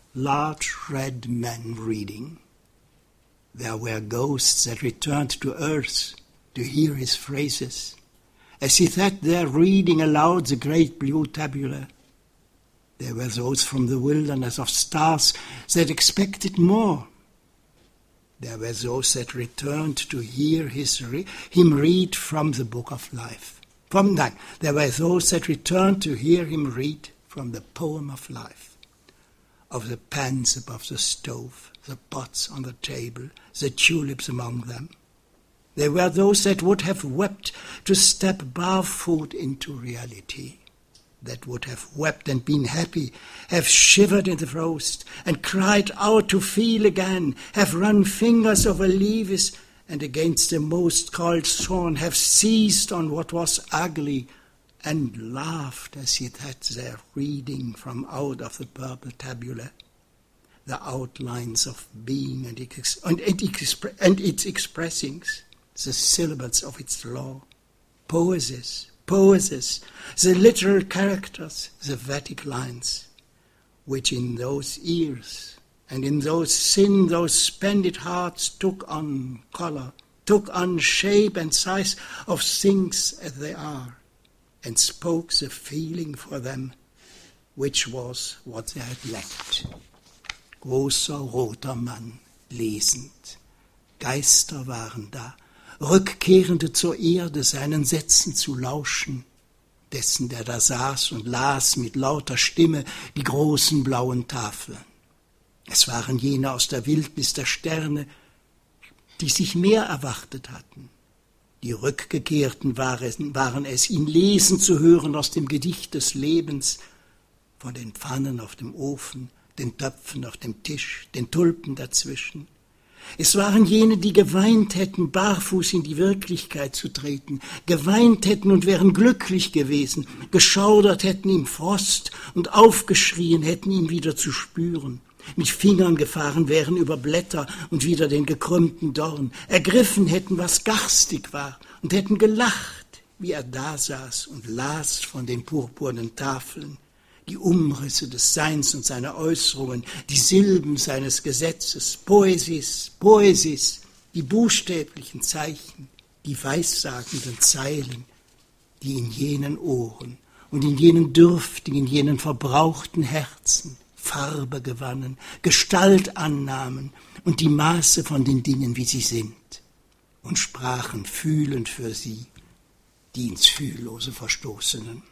large red men reading. There were ghosts that returned to earth to hear his phrases, as he sat there reading aloud the great blue tabula. There were those from the wilderness of stars that expected more. There were those that returned to hear him read from the book of life. There were those that returned to hear him read from the poem of life, of the pans above the stove, the pots on the table, the tulips among them. There were those that would have wept to step barefoot into reality, that would have wept and been happy, have shivered in the frost and cried out to feel again, have run fingers over leaves and against the most cold thorn, have seized on what was ugly and laughed as he sat there reading from out of the purple tabula the outlines of being and its expressings, the syllables of its law, poeses, the literal characters, the Vedic lines, which in those ears and in those spended hearts took on color, took on shape and size of things as they are, and spoke the feeling for them, which was what they had lacked. Großer roter Mann, lesend. Geister waren da, Rückkehrende zur Erde, seinen Sätzen zu lauschen, dessen, der da saß und las mit lauter Stimme die großen blauen Tafeln. Es waren jene aus der Wildnis der Sterne, die sich mehr erwartet hatten. Die Rückgekehrten waren es, ihn lesen zu hören aus dem Gedicht des Lebens, von den Pfannen auf dem Ofen, den Töpfen auf dem Tisch, den Tulpen dazwischen. Es waren jene, die geweint hätten, barfuß in die Wirklichkeit zu treten, geweint hätten und wären glücklich gewesen, geschaudert hätten im Frost und aufgeschrien hätten, ihn wieder zu spüren, mit Fingern gefahren wären über Blätter und wieder den gekrümmten Dorn, ergriffen hätten, was garstig war, und hätten gelacht, wie er da saß und las von den purpurnen Tafeln, die Umrisse des Seins und seiner Äußerungen, die Silben seines Gesetzes, Poesis, die buchstäblichen Zeichen, die weissagenden Zeilen, die in jenen Ohren und in jenen dürftigen, jenen verbrauchten Herzen Farbe gewannen, Gestalt annahmen und die Maße von den Dingen, wie sie sind, und sprachen fühlend für sie, die ins Fühllose verstoßenen.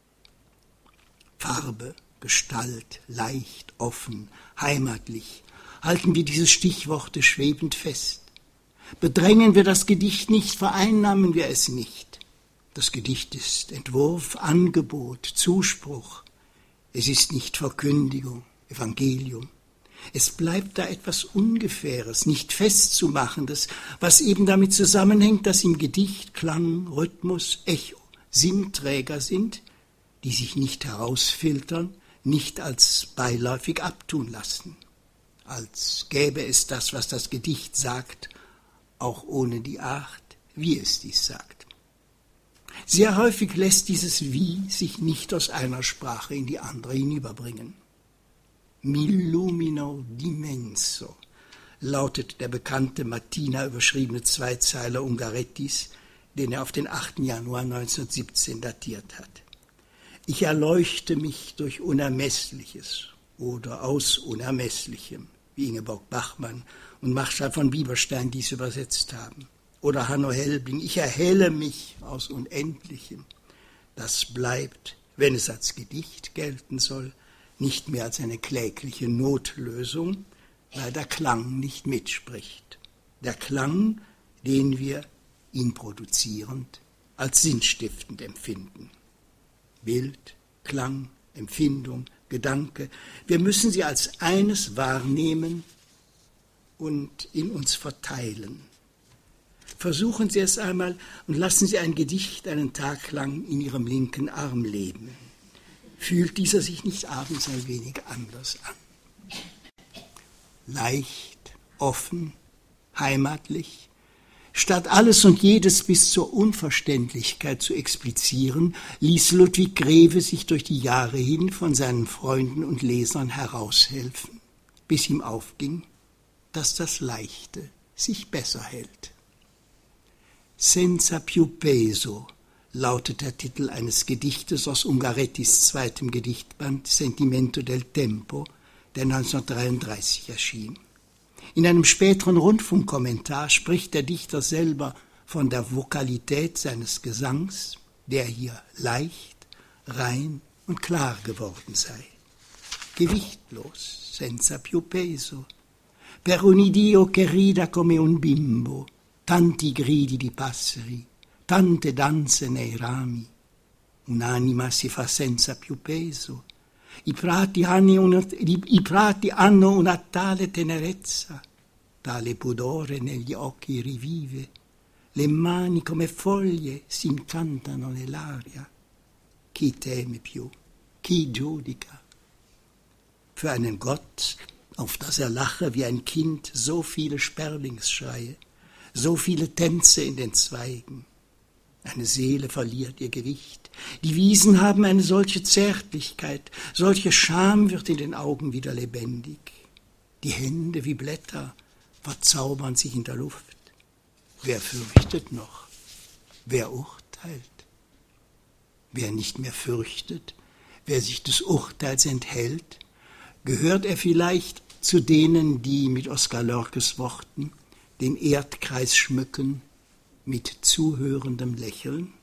Farbe, Gestalt, leicht, offen, heimatlich, halten wir diese Stichworte schwebend fest. Bedrängen wir das Gedicht nicht, vereinnahmen wir es nicht. Das Gedicht ist Entwurf, Angebot, Zuspruch. Es ist nicht Verkündigung, Evangelium. Es bleibt da etwas Ungefähres, nicht Festzumachendes, was eben damit zusammenhängt, dass im Gedicht Klang, Rhythmus, Echo Sinnträger sind, die sich nicht herausfiltern, nicht als beiläufig abtun lassen, als gäbe es das, was das Gedicht sagt, auch ohne die Art, wie es dies sagt. Sehr häufig lässt dieses Wie sich nicht aus einer Sprache in die andere hinüberbringen. Millumino d'immenso lautet der bekannte Mattina überschriebene Zweizeiler Ungarettis, den er auf den 8. Januar 1917 datiert hat. Ich erleuchte mich durch Unermessliches oder aus Unermesslichem, wie Ingeborg Bachmann und Marschall von Bieberstein dies übersetzt haben. Oder Hanno Helbing, ich erhelle mich aus Unendlichem. Das bleibt, wenn es als Gedicht gelten soll, nicht mehr als eine klägliche Notlösung, weil der Klang nicht mitspricht. Der Klang, den wir, ihn produzierend, als sinnstiftend empfinden. Bild, Klang, Empfindung, Gedanke, wir müssen sie als eines wahrnehmen und in uns verteilen. Versuchen Sie es einmal und lassen Sie ein Gedicht einen Tag lang in Ihrem linken Arm leben. Fühlt dieser sich nicht abends ein wenig anders an? Leicht, offen, heimatlich, statt alles und jedes bis zur Unverständlichkeit zu explizieren, ließ Ludwig Greve sich durch die Jahre hin von seinen Freunden und Lesern heraushelfen. bis ihm aufging, dass das Leichte sich besser hält. Senza più peso lautet der Titel eines Gedichtes aus Ungarettis zweitem Gedichtband Sentimento del Tempo, der 1933 erschien. In einem späteren Rundfunkkommentar spricht der Dichter selber von der Vokalität seines Gesangs, der hier leicht, rein und klar geworden sei. Gewichtlos, senza più peso, per un idio che rida come un bimbo, tanti gridi di passeri, tante danze nei rami, un'anima si fa senza più peso, i prati hanno una tale tenerezza, tale pudore negli occhi rivive, le mani come foglie si incantano nell'aria. Chi teme più? Chi giudica? Für einen Gott, auf das lache wie ein Kind, so viele Sperlingsschreie, so viele Tänze in den Zweigen. Eine Seele verliert ihr Gewicht. Die Wiesen haben eine solche Zärtlichkeit, solche Scham wird in den Augen wieder lebendig. Die Hände wie Blätter verzaubern sich in der Luft. Wer fürchtet noch? Wer urteilt? Wer nicht mehr fürchtet, wer sich des Urteils enthält, gehört er vielleicht zu denen, die mit Oskar Loerkes Worten den Erdkreis schmücken mit zuhörendem Lächeln?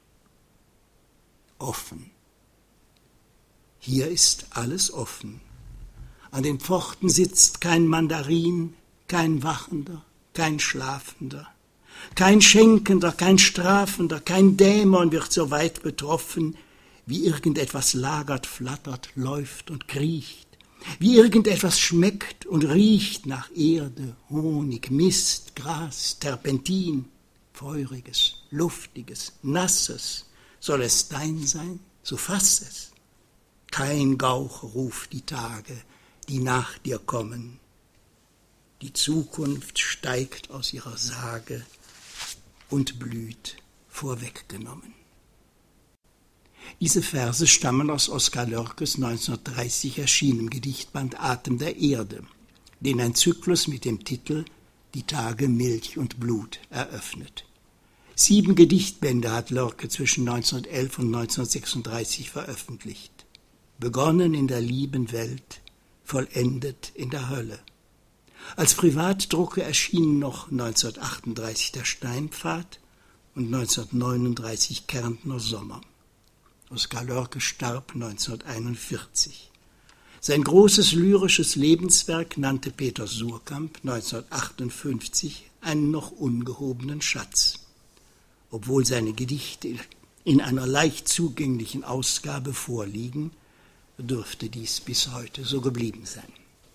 Offen. Hier ist alles offen. An den Pforten sitzt kein Mandarin, kein Wachender, kein Schlafender. Kein Schenkender, kein Strafender, kein Dämon wird so weit betroffen, wie irgendetwas lagert, flattert, läuft und kriecht, wie irgendetwas schmeckt und riecht nach Erde, Honig, Mist, Gras, Terpentin, Feuriges, Luftiges, Nasses. Soll es dein sein, so fass es. Kein Gauch ruft die Tage, die nach dir kommen. Die Zukunft steigt aus ihrer Sage und blüht vorweggenommen. Diese Verse stammen aus Oskar Loerkes 1930 erschienenem Gedichtband Atem der Erde, den ein Zyklus mit dem Titel Die Tage Milch und Blut eröffnet. 7 Gedichtbände hat Loerke zwischen 1911 und 1936 veröffentlicht. Begonnen in der lieben Welt, vollendet in der Hölle. Als Privatdrucke erschienen noch 1938 der Steinpfad und 1939 Kärntner Sommer. Oskar Loerke starb 1941. Sein großes lyrisches Lebenswerk nannte Peter Suhrkamp 1958 einen noch ungehobenen Schatz. Obwohl seine Gedichte in einer leicht zugänglichen Ausgabe vorliegen, dürfte dies bis heute so geblieben sein.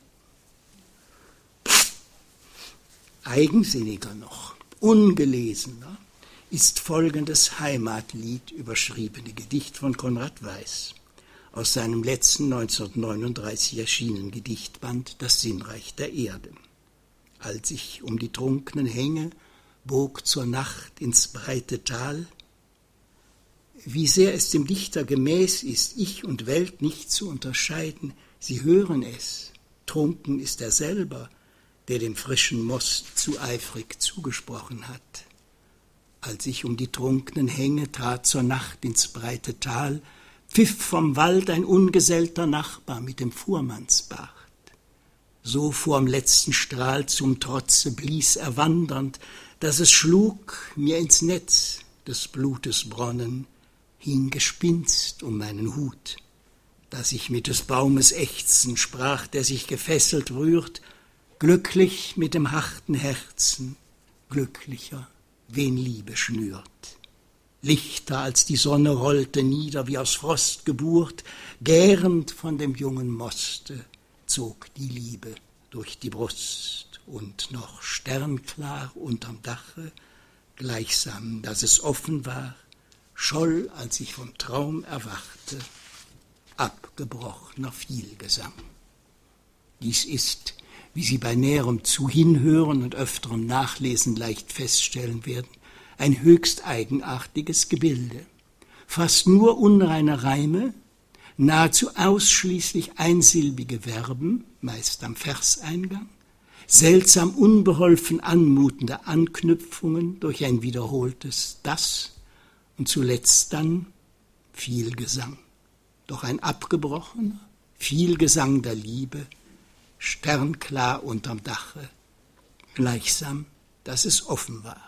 Eigensinniger noch, ungelesener, ist folgendes Heimatlied überschriebene Gedicht von Konrad Weiß aus seinem letzten 1939 erschienenen Gedichtband Das Sinnreich der Erde. Als ich um die trunkenen Hänge bog zur Nacht ins breite Tal, wie sehr es dem Dichter gemäß ist, Ich und Welt nicht zu unterscheiden, sie hören es, trunken ist er selber, der dem frischen Most zu eifrig zugesprochen hat. Als ich um die trunkenen Hänge trat zur Nacht ins breite Tal, pfiff vom Wald ein ungesellter Nachbar mit dem Fuhrmannsbart. So vorm letzten Strahl zum Trotze blies er wandernd, dass es schlug mir ins Netz des Blutes Bronnen, hing Gespinst um meinen Hut. Dass ich mit des Baumes ächzen sprach, der sich gefesselt rührt, glücklich mit dem harten Herzen, glücklicher, wen Liebe schnürt. Lichter als die Sonne rollte nieder, wie aus Frostgeburt, gärend von dem jungen Moste zog die Liebe durch die Brust, und noch sternklar unterm Dache, gleichsam, dass es offen war, scholl, als ich vom Traum erwachte, abgebrochener Vielgesang. Dies ist, wie Sie bei näherem Zuhinhören und öfterem Nachlesen leicht feststellen werden, ein höchst eigenartiges Gebilde. Fast nur unreine Reime, nahezu ausschließlich einsilbige Verben, meist am Verseingang, seltsam unbeholfen anmutende Anknüpfungen durch ein wiederholtes Das und zuletzt dann viel Gesang. Doch ein abgebrochener, viel Gesang der Liebe, sternklar unterm Dache, gleichsam, dass es offen war.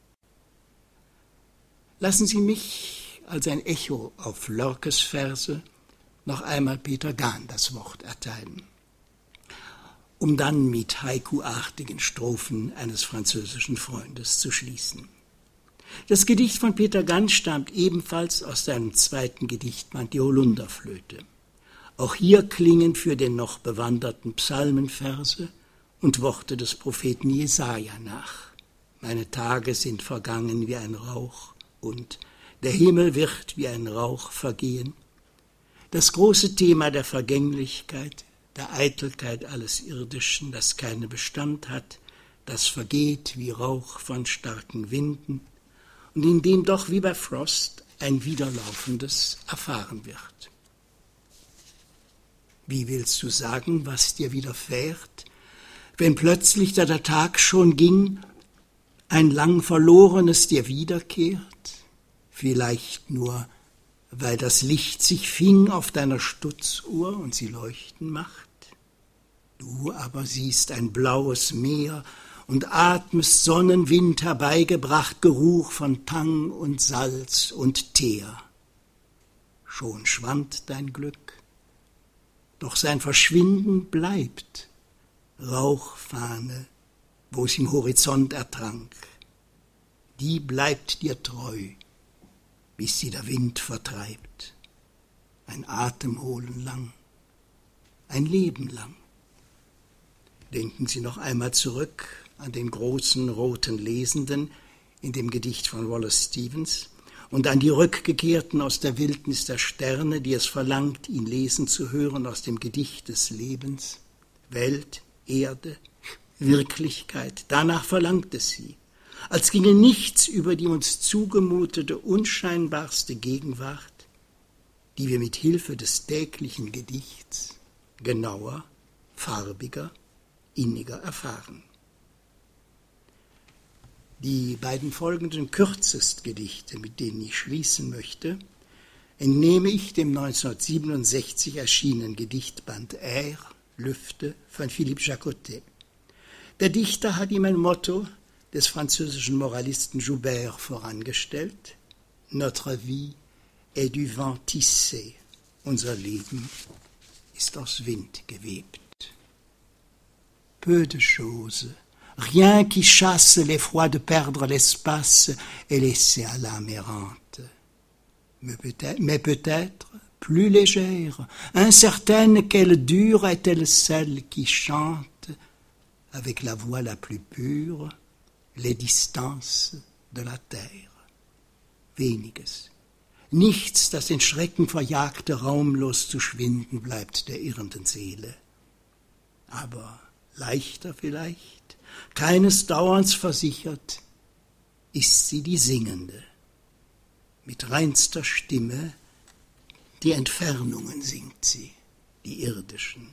Lassen Sie mich als ein Echo auf Lörkes Verse noch einmal Peter Gahn das Wort erteilen, um dann mit Haiku-artigen Strophen eines französischen Freundes zu schließen. Das Gedicht von Peter Gahn stammt ebenfalls aus seinem zweiten Gedichtband Die Holunderflöte. Auch hier klingen für den noch bewanderten Psalmenverse und Worte des Propheten Jesaja nach. Meine Tage sind vergangen wie ein Rauch und der Himmel wird wie ein Rauch vergehen. Das große Thema der Vergänglichkeit, der Eitelkeit alles Irdischen, das keinen Bestand hat, das vergeht wie Rauch von starken Winden und in dem doch wie bei Frost ein Wiederlaufendes erfahren wird. Wie willst du sagen, was dir widerfährt, wenn plötzlich, da der Tag schon ging, ein lang Verlorenes dir wiederkehrt? Vielleicht nur, weil das Licht sich fing auf deiner Stutzuhr und sie leuchten macht. Du aber siehst ein blaues Meer und atmest Sonnenwind herbeigebracht, Geruch von Tang und Salz und Teer. Schon schwand dein Glück, doch sein Verschwinden bleibt, Rauchfahne, wo es im Horizont ertrank. Die bleibt dir treu, bis sie der Wind vertreibt. Ein Atemholen lang, ein Leben lang. Denken Sie noch einmal zurück an den großen roten Lesenden in dem Gedicht von Wallace Stevens und an die Rückgekehrten aus der Wildnis der Sterne, die es verlangt, ihn lesen zu hören aus dem Gedicht des Lebens. Welt, Erde, Wirklichkeit, danach verlangt es sie, als ginge nichts über die uns zugemutete, unscheinbarste Gegenwart, die wir mit Hilfe des täglichen Gedichts genauer, farbiger, inniger erfahren. Die beiden folgenden Kürzestgedichte, mit denen ich schließen möchte, entnehme ich dem 1967 erschienenen Gedichtband Air, Lüfte von Philippe Jacotet. Der Dichter hat ihm ein Motto des französischen Moralisten Joubert vorangestellt: Notre vie est du vent tissé. Unser Leben ist aus Wind gewebt. Peu de choses, rien qui chasse l'effroi de perdre l'espace et laisser à l'âme errante. Mais peut-être plus légère, incertaine, quelle dure est-elle celle qui chante avec la voix la plus pure les distances de la terre. Weniges, nichts, das den Schrecken verjagte, raumlos zu schwinden bleibt der irrenden Seele. Aber leichter vielleicht, keines Dauerns versichert, ist sie die Singende, mit reinster Stimme, die Entfernungen singt sie, die irdischen.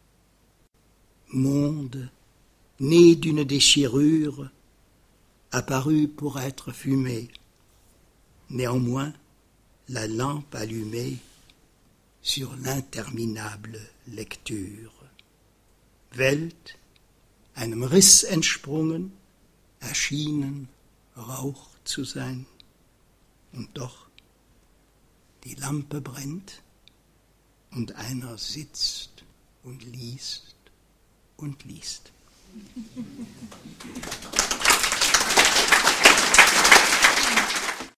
Monde, né d'une déchirure, apparu pour être fumé. Néanmoins, la lampe allumée sur l'interminable Lecture. Welt, einem Riss entsprungen, erschienen, Rauch zu sein. Und doch, die Lampe brennt und einer sitzt und liest und liest.